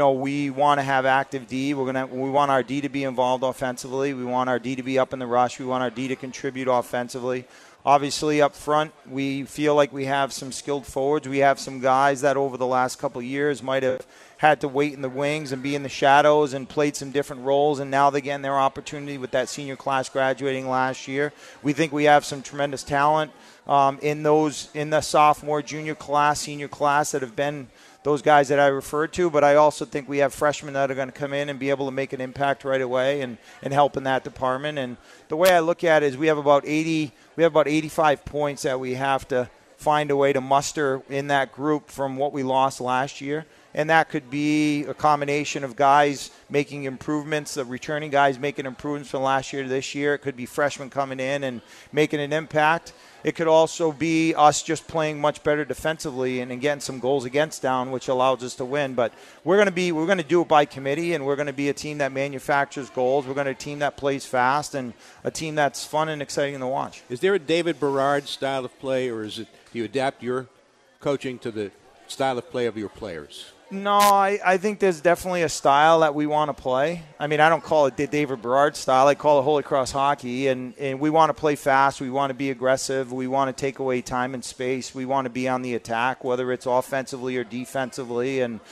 S8: We want to have active D. We want our D to be involved offensively. We want our D to be up in the rush. We want our D to contribute offensively. Obviously, up front, we feel like we have some skilled forwards. We have some guys that over the last couple of years might have had to wait in the wings and be in the shadows and played some different roles, and now they're getting their opportunity with that senior class graduating last year. We think we have some tremendous talent in the sophomore, junior class, senior class that have been those guys that I referred to, but I also think we have freshmen that are going to come in and be able to make an impact right away and help in that department. And the way I look at it is we have about 85 points that we have to find a way to muster in that group from what we lost last year. And that could be a combination of guys making improvements, the returning guys making improvements from last year to this year. It could be freshmen coming in and making an impact. It could also be us just playing much better defensively and getting some goals against down, which allows us to win. But we're going to do it by committee, and we're going to be a team that manufactures goals. We're going to be a team that plays fast and a team that's fun and exciting to watch.
S3: Is there a David Berard style of play, or do you adapt your coaching to the style of play of your players?
S8: No, I think there's definitely a style that we want to play. I mean, I don't call it the David Berard style. I call it Holy Cross hockey, and we want to play fast. We want to be aggressive. We want to take away time and space. We want to be on the attack, whether it's offensively or defensively, and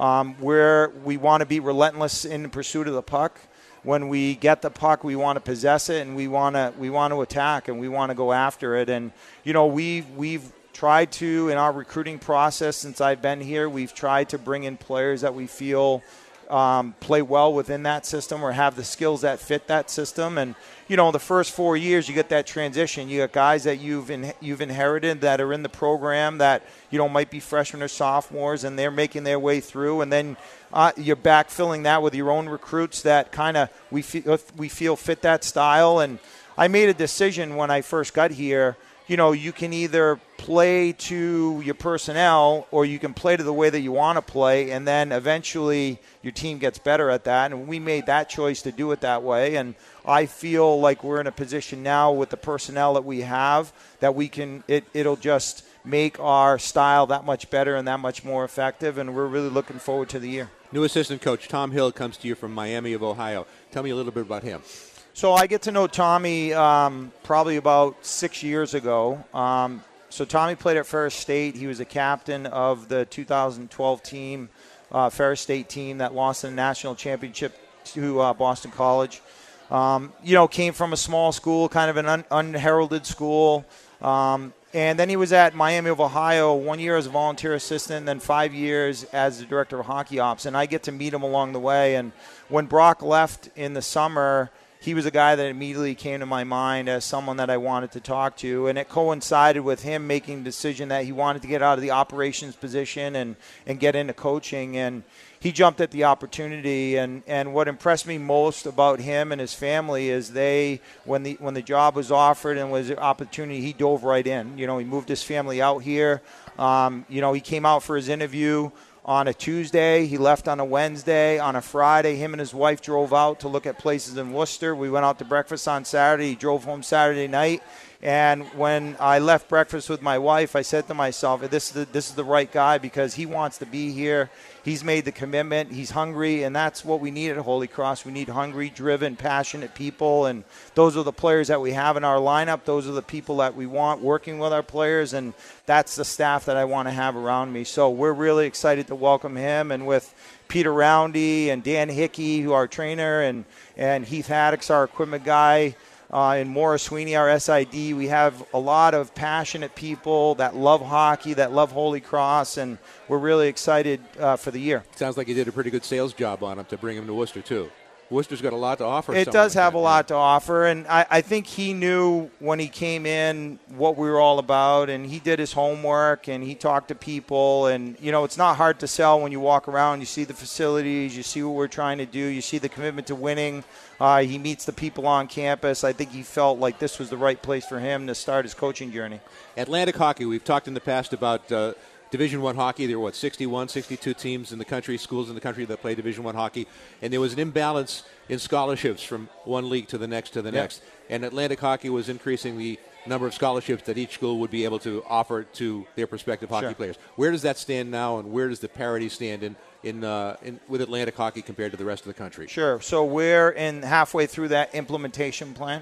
S8: we want to be relentless in the pursuit of the puck. When we get the puck, we want to possess it, and we want to attack, and we want to go after it. And we've tried to, in our recruiting process since I've been here, we've tried to bring in players that we feel play well within that system or have the skills that fit that system. And, the first 4 years, you get that transition. You got guys that you've inherited that are in the program that, might be freshmen or sophomores, and they're making their way through. And then you're backfilling that with your own recruits that kind of we feel fit that style. And I made a decision when I first got here. You can either play to your personnel or you can play to the way that you want to play, and then eventually your team gets better at that. And we made that choice to do it that way. And I feel like we're in a position now with the personnel that we have that we can it'll just make our style that much better and that much more effective, and we're really looking forward to the year.
S3: New assistant coach Tom Hill comes to you from Miami of Ohio. Tell me a little bit about him.
S8: So I get to know Tommy probably about 6 years ago. So Tommy played at Ferris State. He was a captain of the 2012 team, Ferris State team that lost in the national championship to Boston College. Came from a small school, kind of an unheralded school. And then he was at Miami of Ohio 1 year as a volunteer assistant, and then 5 years as the director of hockey ops. And I get to meet him along the way. And when Brock left in the summer, he was a guy that immediately came to my mind as someone that I wanted to talk to. And it coincided with him making the decision that he wanted to get out of the operations position and get into coaching. And he jumped at the opportunity. And what impressed me most about him and his family is when the job was offered and was an opportunity, he dove right in. He moved his family out here. He came out for his interview on a Tuesday. He left on a Wednesday. On a Friday, him and his wife drove out to look at places in Worcester. We went out to breakfast on Saturday. He drove home Saturday night. And when I left breakfast with my wife, I said to myself, this is the right guy because he wants to be here. He's made the commitment. He's hungry, and that's what we need at Holy Cross. We need hungry, driven, passionate people, and those are the players that we have in our lineup. Those are the people that we want working with our players, and that's the staff that I want to have around me. So we're really excited to welcome him, and with Peter Roundy and Dan Hickey, who are our trainer, and Heath Haddix, our equipment guy, and Maura Sweeney, our SID. We have a lot of passionate people that love hockey, that love Holy Cross, and we're really excited for the year.
S3: Sounds like you did a pretty good sales job on him to bring him to Worcester, too. Worcester's got a lot to offer.
S8: It does have a lot to offer, and I think he knew when he came in what we were all about, and he did his homework, and he talked to people, and, it's not hard to sell when you walk around. You see the facilities, you see what we're trying to do, you see the commitment to winning. He meets the people on campus. I think he felt like this was the right place for him to start his coaching journey.
S3: Atlantic Hockey, we've talked in the past about Division I hockey. There were, 61, 62 teams in the country, schools in the country that play Division I hockey. And there was an imbalance in scholarships from one league to the next to the next. And Atlantic Hockey was increasing the number of scholarships that each school would be able to offer to their prospective hockey players. Where does that stand now, and where does the parity stand with Atlantic Hockey compared to the rest of the country?
S8: Sure. So we're halfway through that implementation plan.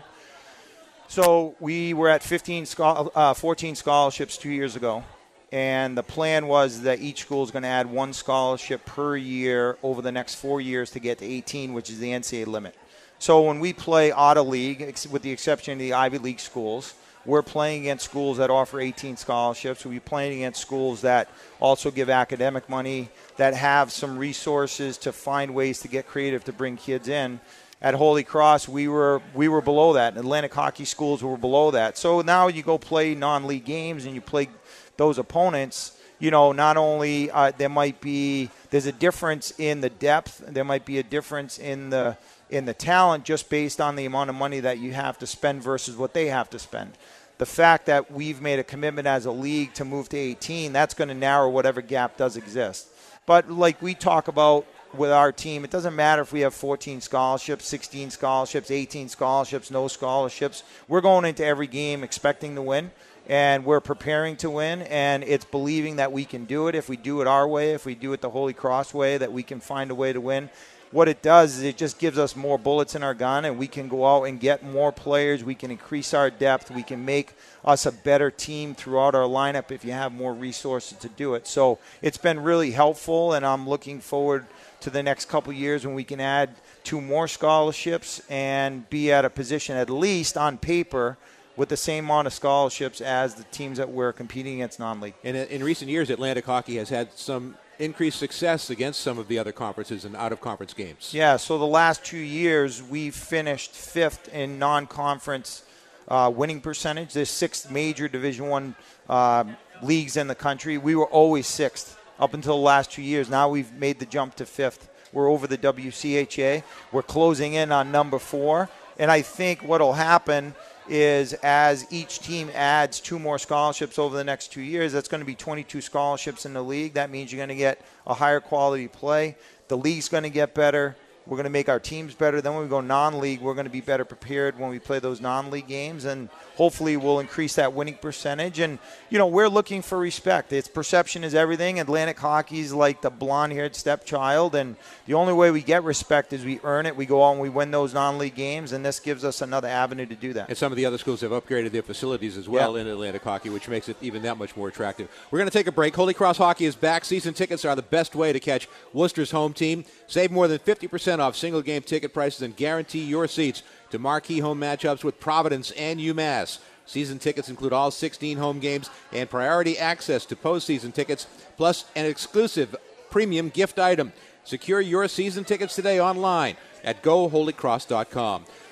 S8: So we were at 14 scholarships 2 years ago. And the plan was that each school is going to add one scholarship per year over the next 4 years to get to 18, which is the NCAA limit. So when we play Auto League, with the exception of the Ivy League schools, we're playing against schools that offer 18 scholarships. We'll be playing against schools that also give academic money, that have some resources to find ways to get creative to bring kids in. At Holy Cross, we were below that. Atlantic Hockey schools were below that. So now you go play non-league games and you play those opponents, not only there's a difference in the depth, there might be a difference in the talent just based on the amount of money that you have to spend versus what they have to spend. The fact that we've made a commitment as a league to move to 18, that's going to narrow whatever gap does exist. But like we talk about with our team, it doesn't matter if we have 14 scholarships, 16 scholarships, 18 scholarships, no scholarships. We're going into every game expecting to win. And we're preparing to win, and it's believing that we can do it. If we do it our way, if we do it the Holy Cross way, that we can find a way to win. What it does is it just gives us more bullets in our gun, and we can go out and get more players. We can increase our depth. We can make us a better team throughout our lineup if you have more resources to do it. So it's been really helpful, and I'm looking forward to the next couple years when we can add 2 more scholarships and be at a position, at least on paper, with the same amount of scholarships as the teams that we're competing against non-league.
S3: And in recent years, Atlantic Hockey has had some increased success against some of the other conferences in out-of-conference games.
S8: Yeah, so the last 2 years, we've finished 5th in non-conference winning percentage. There's 6 major Division I leagues in the country. We were always 6th up until the last 2 years. Now we've made the jump to 5th. We're over the WCHA. We're closing in on number 4. And I think what will happen is as each team adds 2 more scholarships over the next 2 years, that's going to be 22 scholarships in the league. That means you're going to get a higher quality play. The league's going to get better. We're going to make our teams better. Then when we go non-league, we're going to be better prepared when we play those non-league games, and hopefully we'll increase that winning percentage. And, we're looking for respect. It's perception is everything. Atlantic Hockey's like the blonde-haired stepchild, and the only way we get respect is we earn it. We go out and we win those non-league games, and this gives us another avenue to do that.
S3: And some of the other schools have upgraded their facilities as well in Atlantic Hockey, which makes it even that much more attractive. We're going to take a break. Holy Cross Hockey is back. Season tickets are the best way to catch Worcester's home team. Save more than 50% off single-game ticket prices and guarantee your seats to marquee home matchups with Providence and UMass. Season tickets include all 16 home games and priority access to postseason tickets, plus an exclusive premium gift item. Secure your season tickets today online at GoHolyCross.com.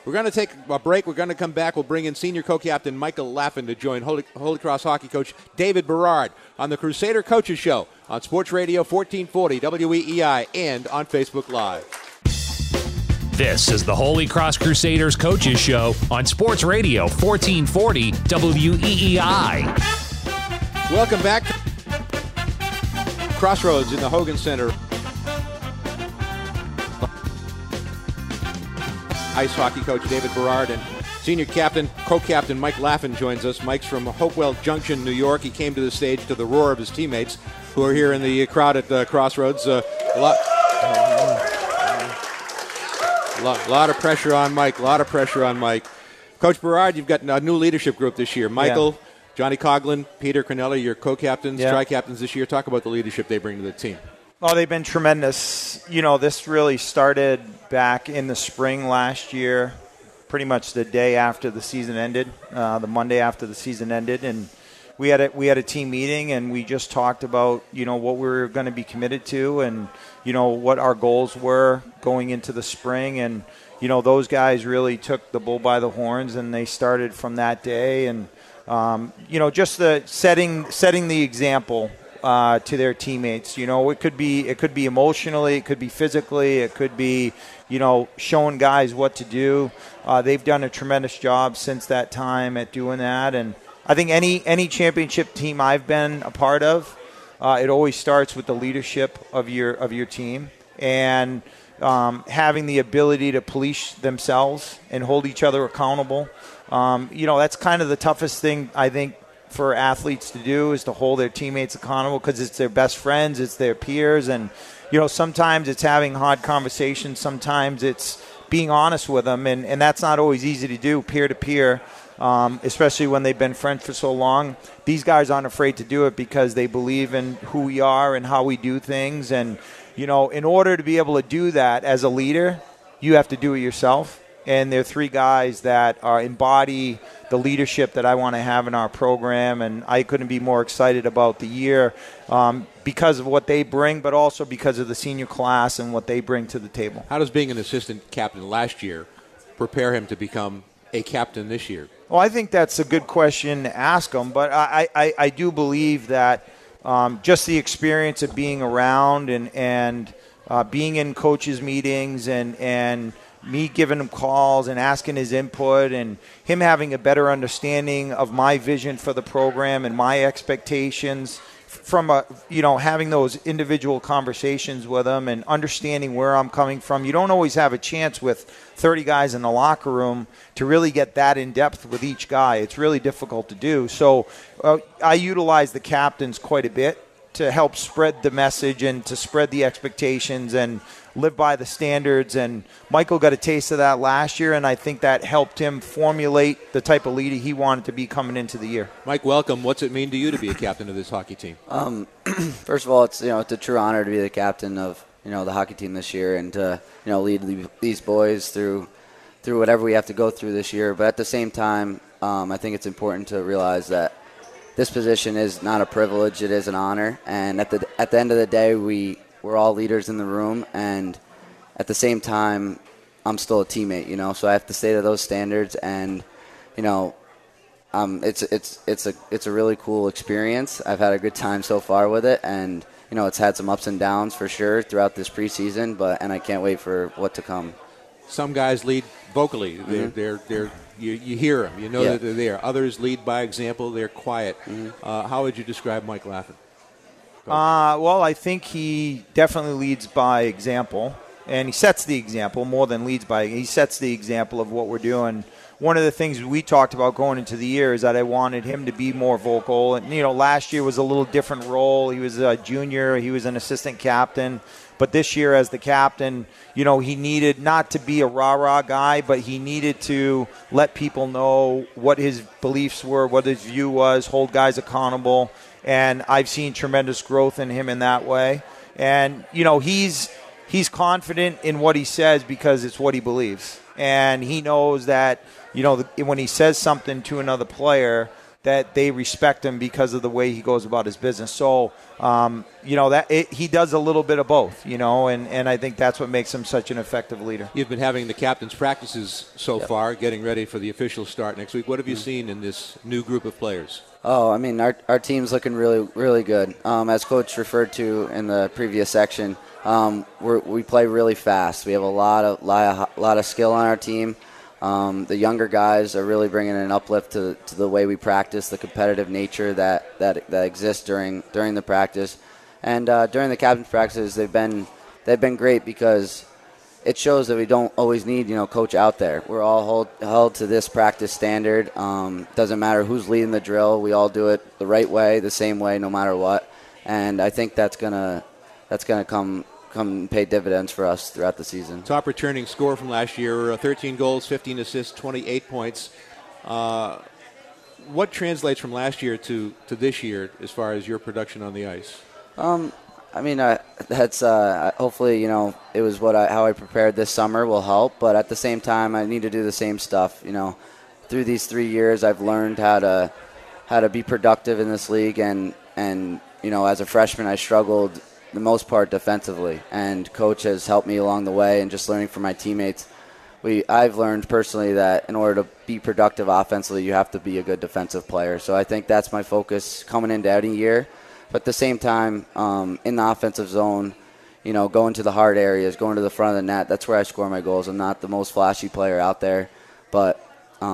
S3: We're going to take a break. We're going to come back. We'll bring in senior co-captain Michael Laffin to join Holy Cross hockey coach David Berard on the Crusader Coaches Show on Sports Radio 1440 WEEI and on Facebook Live.
S2: This is the Holy Cross Crusaders Coaches Show on Sports Radio 1440 WEEI.
S3: Welcome back to Crossroads in the Hogan Center. Ice hockey coach David Berard and senior captain, co-captain Mike Laffin joins us. Mike's from Hopewell Junction, New York. He came to the stage to the roar of his teammates who are here in the crowd at Crossroads. A lot of pressure on Mike. Coach Berard, you've got a new leadership group this year. Michael, Johnny Coughlin, Peter Cornelli, your co-captains, tri-captains this year. Talk about the leadership they bring to the team.
S8: Oh, they've been tremendous. You know, this really started back in the spring last year, pretty much the day after the season ended, the Monday after the season ended, and we had a team meeting, and we just talked about, you know, what we were going to be committed to, and you know what our goals were going into the spring, and you know those guys really took the bull by the horns, and they started from that day, and you know just the setting the example to their teammates. You know, it could be emotionally, it could be physically, it could be, you know, showing guys what to do. They've done a tremendous job since that time at doing that, and I think any championship team I've been a part of, it always starts with the leadership of your team, and having the ability to police themselves and hold each other accountable. You know, that's kind of the toughest thing I think for athletes to do, is to hold their teammates accountable, because it's their best friends, it's their peers, and you know sometimes it's having hard conversations, sometimes it's being honest with them, and that's not always easy to do peer to peer, especially when they've been friends for so long. These guys aren't afraid to do it because they believe in who we are and how we do things, and you know, in order to be able to do that as a leader, you have to do it yourself. And there are three guys that embody the leadership that I want to have in our program, and I couldn't be more excited about the year because of what they bring, but also because of the senior class and what they bring to the table.
S3: How does being an assistant captain last year prepare him to become a captain this year?
S8: Well, I think that's a good question to ask him, but I do believe that just the experience of being around and being in coaches' meetings and me giving him calls and asking his input, and him having a better understanding of my vision for the program and my expectations from having those individual conversations with him and understanding where I'm coming from. You don't always have a chance with 30 guys in the locker room to really get that in depth with each guy. It's really difficult to do. So I utilize the captains quite a bit to help spread the message and to spread the expectations and live by the standards. And Michael got a taste of that last year, and I think that helped him formulate the type of leader he wanted to be coming into the year.
S3: Mike, welcome. What's it mean to you to be a captain of this hockey team?
S9: First of all, it's a true honor to be the captain of the hockey team this year, and to lead these boys through whatever we have to go through this year. But at the same time, I think it's important to realize that this position is not a privilege; it is an honor. And at the end of the day, we're all leaders in the room, and at the same time, I'm still a teammate. So I have to stay to those standards, and it's a really cool experience. I've had a good time so far with it, and it's had some ups and downs for sure throughout this preseason, and I can't wait for what to come.
S3: Some guys lead vocally. Mm-hmm. You hear them. That they're there. Others lead by example. They're quiet. Mm-hmm. How would you describe Mike Laffin?
S8: Well, I think he definitely leads by example, and he sets the example more than leads by. He sets the example of what we're doing. One of the things we talked about going into the year is that I wanted him to be more vocal. And last year was a little different role. He was a junior. He was an assistant captain. But this year as the captain, he needed not to be a rah-rah guy, but he needed to let people know what his beliefs were, what his view was, hold guys accountable. And I've seen tremendous growth in him in that way. And, he's confident in what he says because it's what he believes. And he knows that, when he says something to another player, that they respect him because of the way he goes about his business. So, he does a little bit of both, and I think that's what makes him such an effective leader.
S3: You've been having the captain's practices so far, getting ready for the official start next week. What have you seen in this new group of players?
S9: Oh, I mean, our team's looking really, really good. As Coach referred to in the previous section, we play really fast. We have a lot of skill on our team. The younger guys are really bringing an uplift to the way we practice, the competitive nature that exists during the practice, and during the captain's practices, they've been great because it shows that we don't always need coach out there. We're all held to this practice standard. Doesn't matter who's leading the drill. We all do it the right way, the same way, no matter what. And I think that's gonna come and pay dividends for us throughout the season.
S3: Top returning score from last year, 13 goals, 15 assists, 28 points. What translates from last year to this year as far as your production on the ice?
S9: That's hopefully, it was how I prepared this summer will help, but at the same time, I need to do the same stuff. Through these 3 years, I've learned how to be productive in this league, and as a freshman, I struggled the most part defensively, and Coach has helped me along the way, and just learning from my teammates. I've learned personally that in order to be productive offensively, you have to be a good defensive player. So I think that's my focus coming into any year. But at the same time, in the offensive zone, going to the hard areas, going to the front of the net, that's where I score my goals. I'm not the most flashy player out there, but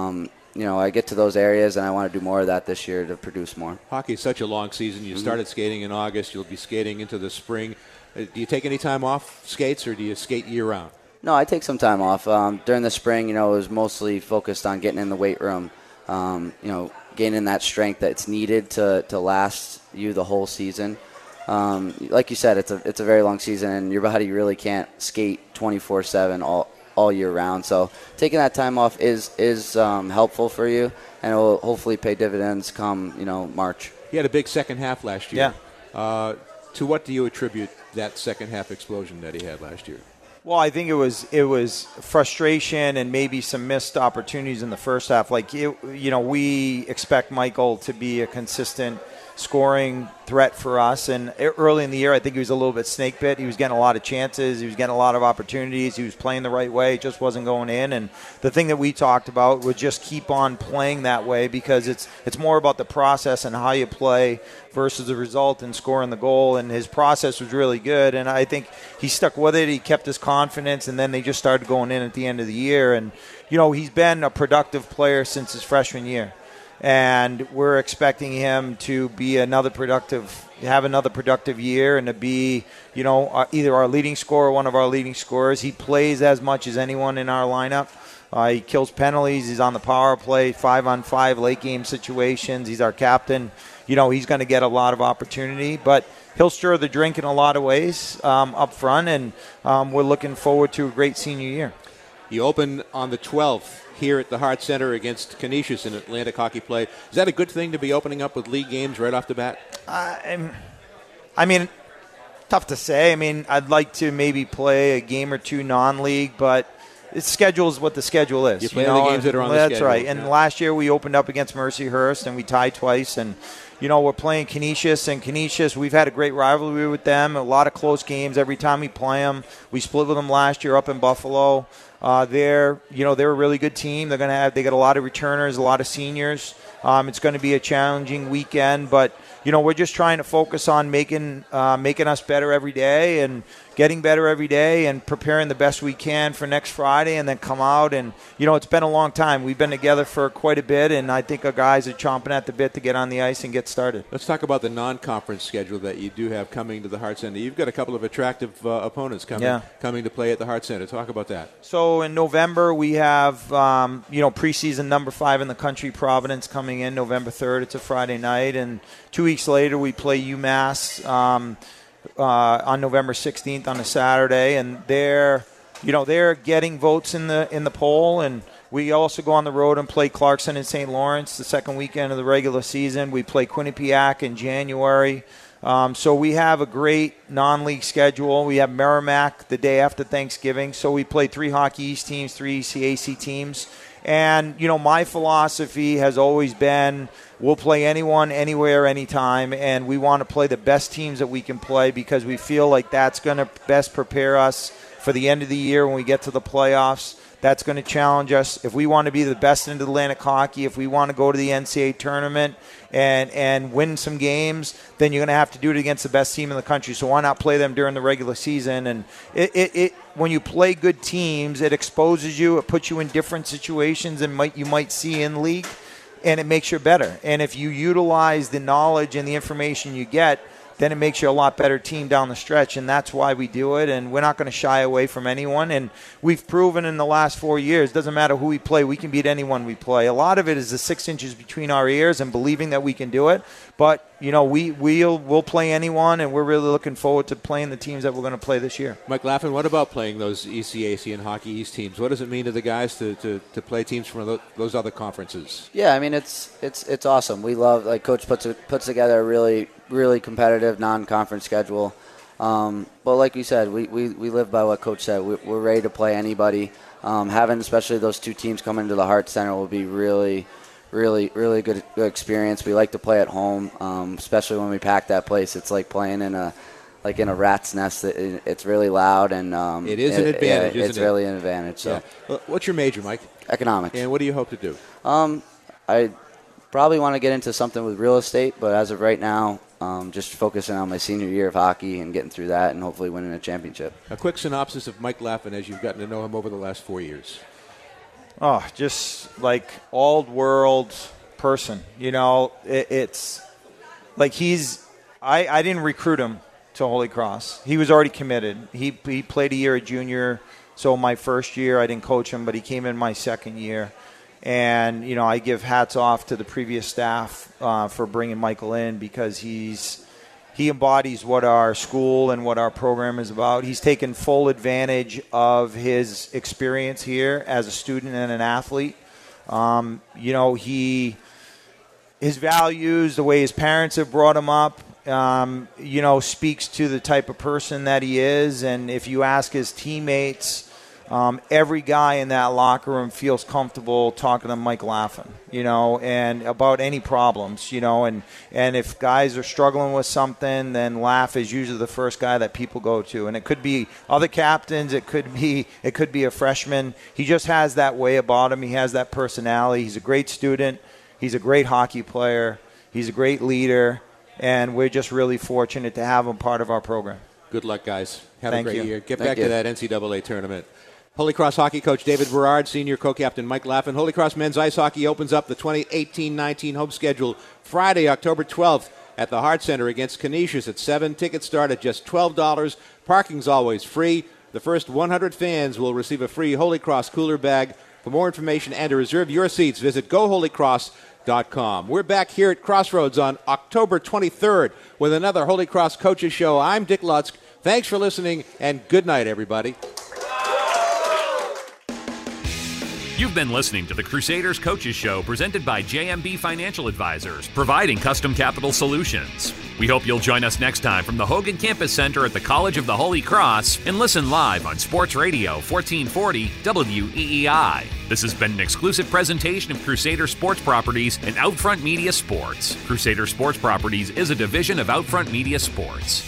S9: I get to those areas, and I want to do more of that this year to produce more.
S3: Hockey is such a long season. You started skating in August. You'll be skating into the spring. Do you take any time off skates, or do you skate year-round?
S9: No, I take some time off. During the spring, it was mostly focused on getting in the weight room, gaining that strength that's needed to last you the whole season. Like you said, it's a very long season, and your body really can't skate 24/7 all year round. So taking that time off is helpful for you, and it will hopefully pay dividends come March.
S3: You had a big second half last year.
S8: Yeah.
S3: To what do you attribute that second half explosion that he had last year?
S8: Well, I think it was frustration and maybe some missed opportunities in the first half. We expect Michael to be a consistent scoring threat for us. And early in the year, I think he was a little bit snake bit. He was getting a lot of chances. He was getting a lot of opportunities. He was playing the right way. It just wasn't going in. And the thing that we talked about was just keep on playing that way, because it's more about the process and how you play versus the result and scoring the goal. And his process was really good. And I think he stuck with it. He kept his confidence. And then they just started going in at the end of the year. And, he's been a productive player since his freshman year. And we're expecting him to be have another productive year, and to be, either our leading scorer or one of our leading scorers. He plays as much as anyone in our lineup. He kills penalties. He's on the power play, 5-on-5 late game situations. He's our captain. He's going to get a lot of opportunity, but he'll stir the drink in a lot of ways up front, and we're looking forward to a great senior year.
S3: You open on the 12th here at the Hart Center against Canisius in Atlantic Hockey Play. Is that a good thing to be opening up with league games right off the bat?
S8: Tough to say. I'd like to maybe play a game or two non-league, but the schedule is what the schedule is.
S3: You play the games that are on the schedule.
S8: That's right. And last year we opened up against Mercyhurst, and we tied twice. And, we're playing Canisius. And Canisius, we've had a great rivalry with them, a lot of close games every time we play them. We split with them last year up in Buffalo. They're a really good team. They got a lot of returners, a lot of seniors. It's going to be a challenging weekend, but we're just trying to focus on making us better every day, and getting better every day, and preparing the best we can for next Friday, and then come out. And it's been a long time. We've been together for quite a bit, and I think our guys are chomping at the bit to get on the ice and get started.
S3: Let's talk about the non-conference schedule that you do have coming to the Hart Center. You've got a couple of attractive opponents coming to play at the Hart Center. Talk about that.
S8: So in November we have preseason number 5 in the country, Providence, coming in November 3rd. It's a Friday night, and 2 weeks later we play UMass on November 16th on a Saturday, and they're getting votes in the poll. And we also go on the road and play Clarkson and St. Lawrence the second weekend of the regular season. We play Quinnipiac in January. So we have a great non-league schedule. We have Merrimack the day after Thanksgiving. So we play 3 Hockey East teams, 3 ECAC teams. And, my philosophy has always been we'll play anyone, anywhere, anytime, and we want to play the best teams that we can play because we feel like that's going to best prepare us for the end of the year when we get to the playoffs. That's going to challenge us. If we want to be the best in Atlantic hockey, if we want to go to the NCAA tournament and win some games, then you're going to have to do it against the best team in the country. So why not play them during the regular season? And it when you play good teams, it exposes you. It puts you in different situations than you might see in league, and it makes you better. And if you utilize the knowledge and the information you get, then it makes you a lot better team down the stretch, and that's why we do it, and we're not going to shy away from anyone. And we've proven in the last 4 years, doesn't matter who we play, we can beat anyone we play. A lot of it is the 6 inches between our ears and believing that we can do it. But, we'll play anyone, and we're really looking forward to playing the teams that we're going to play this year.
S3: Mike Laffin, what about playing those ECAC and Hockey East teams? What does it mean to the guys to play teams from those other conferences?
S9: Yeah, I mean, it's awesome. We love, Coach puts together a really, really competitive non-conference schedule. But like you said, we live by what Coach said. We're ready to play anybody. Having especially those 2 teams come into the Hart Center will be really, really, really good experience. We like to play at home, especially when we pack that place. It's like playing in a rat's nest. It's really loud, and
S3: it is an advantage. Isn't
S9: it's really an advantage. So,
S3: yeah. What's your major, Mike?
S9: Economics.
S3: And what do you hope to do?
S9: I probably want to get into something with real estate, but as of right now, just focusing on my senior year of hockey and getting through that, and hopefully winning a championship.
S3: A quick synopsis of Mike Laffin as you've gotten to know him over the last 4 years.
S8: Oh, just like old world person. It's like I didn't recruit him to Holy Cross. He was already committed. He played a year at junior, so my first year I didn't coach him, but he came in my second year. And, I give hats off to the previous staff for bringing Michael in because he embodies what our school and what our program is about. He's taken full advantage of his experience here as a student and an athlete. His values, the way his parents have brought him up, speaks to the type of person that he is. And if you ask his teammates, every guy in that locker room feels comfortable talking to Mike Laffin, and about any problems, and if guys are struggling with something, then Laff is usually the first guy that people go to. And it could be other captains, it could be a freshman. He just has that way about him. He has that personality. He's a great student. He's a great hockey player. He's a great leader, and we're just really fortunate to have him part of our program.
S3: Good luck, guys. Have
S8: Thank
S3: a great
S8: you.
S3: year. Get back to that NCAA tournament. Holy Cross hockey coach David Berard, senior co-captain Mike Laffin. Holy Cross men's ice hockey opens up the 2018-19 home schedule Friday, October 12th at the Hart Center against Canisius at 7. Tickets start at just $12. Parking's always free. The first 100 fans will receive a free Holy Cross cooler bag. For more information and to reserve your seats, visit GoHolyCross.com. We're back here at Crossroads on October 23rd with another Holy Cross Coaches Show. I'm Dick Lutzk. Thanks for listening, and good night, everybody.
S2: You've been listening to the Crusaders Coaches Show presented by JMB Financial Advisors, providing custom capital solutions. We hope you'll join us next time from the Hogan Campus Center at the College of the Holy Cross and listen live on Sports Radio 1440 WEEI. This has been an exclusive presentation of Crusader Sports Properties and Outfront Media Sports. Crusader Sports Properties is a division of Outfront Media Sports.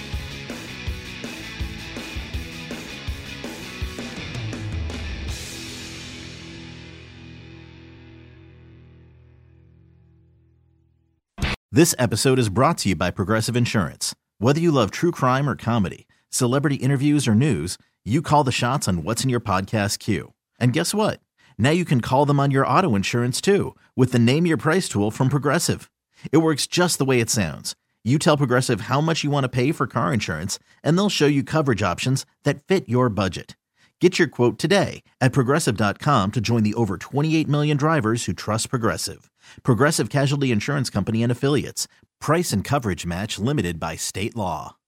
S10: This episode is brought to you by Progressive Insurance. Whether you love true crime or comedy, celebrity interviews or news, you call the shots on what's in your podcast queue. And guess what? Now you can call them on your auto insurance too with the Name Your Price tool from Progressive. It works just the way it sounds. You tell Progressive how much you want to pay for car insurance, and they'll show you coverage options that fit your budget. Get your quote today at Progressive.com to join the over 28 million drivers who trust Progressive. Progressive Casualty Insurance Company and Affiliates. Price and coverage match limited by state law.